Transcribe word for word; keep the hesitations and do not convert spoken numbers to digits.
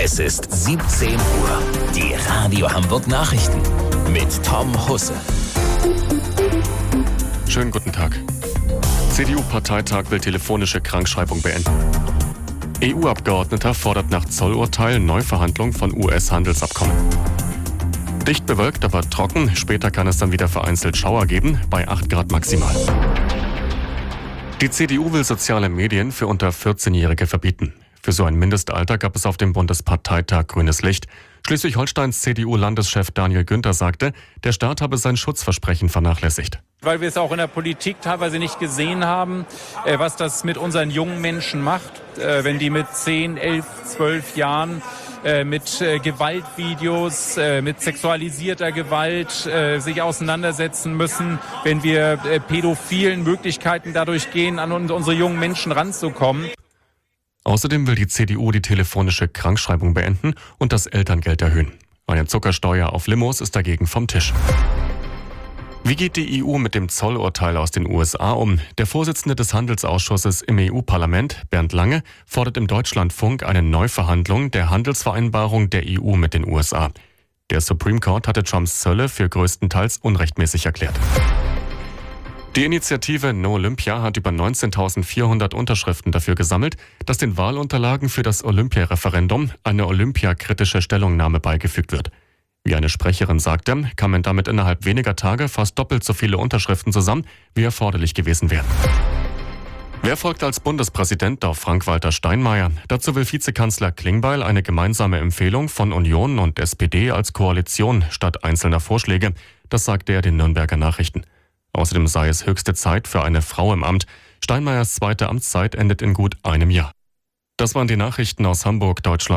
Es ist siebzehn Uhr. Die Radio Hamburg Nachrichten mit Tom Husse. Schönen guten Tag. C D U-Parteitag will telefonische Krankschreibung beenden. E U-Abgeordneter fordert nach Zollurteil Neuverhandlung von U S-Handelsabkommen. Dicht bewölkt, aber trocken. Später kann es dann wieder vereinzelt Schauer geben, bei acht Grad maximal. Die C D U will soziale Medien für unter vierzehnjährige verbieten. Für so ein Mindestalter gab es auf dem Bundesparteitag grünes Licht. Schleswig-Holsteins C D U-Landeschef Daniel Günther sagte, der Staat habe sein Schutzversprechen vernachlässigt. Weil wir es auch in der Politik teilweise nicht gesehen haben, was das mit unseren jungen Menschen macht, wenn die mit zehn, elf, zwölf Jahren mit Gewaltvideos, mit sexualisierter Gewalt sich auseinandersetzen müssen, wenn wir pädophilen Möglichkeiten dadurch gehen, an unsere jungen Menschen ranzukommen. Außerdem will die C D U die telefonische Krankschreibung beenden und das Elterngeld erhöhen. Eine Zuckersteuer auf Limos ist dagegen vom Tisch. Wie geht die E U mit dem Zollurteil aus den U S A um? Der Vorsitzende des Handelsausschusses im E U-Parlament, Bernd Lange, fordert im Deutschlandfunk eine Neuverhandlung der Handelsvereinbarung der E U mit den U S A. Der Supreme Court hatte Trumps Zölle für größtenteils unrechtmäßig erklärt. Die Initiative No Olympia hat über neunzehntausendvierhundert Unterschriften dafür gesammelt, dass den Wahlunterlagen für das Olympia-Referendum eine olympiakritische Stellungnahme beigefügt wird. Wie eine Sprecherin sagte, kamen damit innerhalb weniger Tage fast doppelt so viele Unterschriften zusammen, wie erforderlich gewesen wären. Wer folgt als Bundespräsident auf Frank-Walter Steinmeier? Dazu will Vizekanzler Klingbeil eine gemeinsame Empfehlung von Union und S P D als Koalition statt einzelner Vorschläge. Das sagte er den Nürnberger Nachrichten. Außerdem sei es höchste Zeit für eine Frau im Amt. Steinmeiers zweite Amtszeit endet in gut einem Jahr. Das waren die Nachrichten aus Hamburg, Deutschland.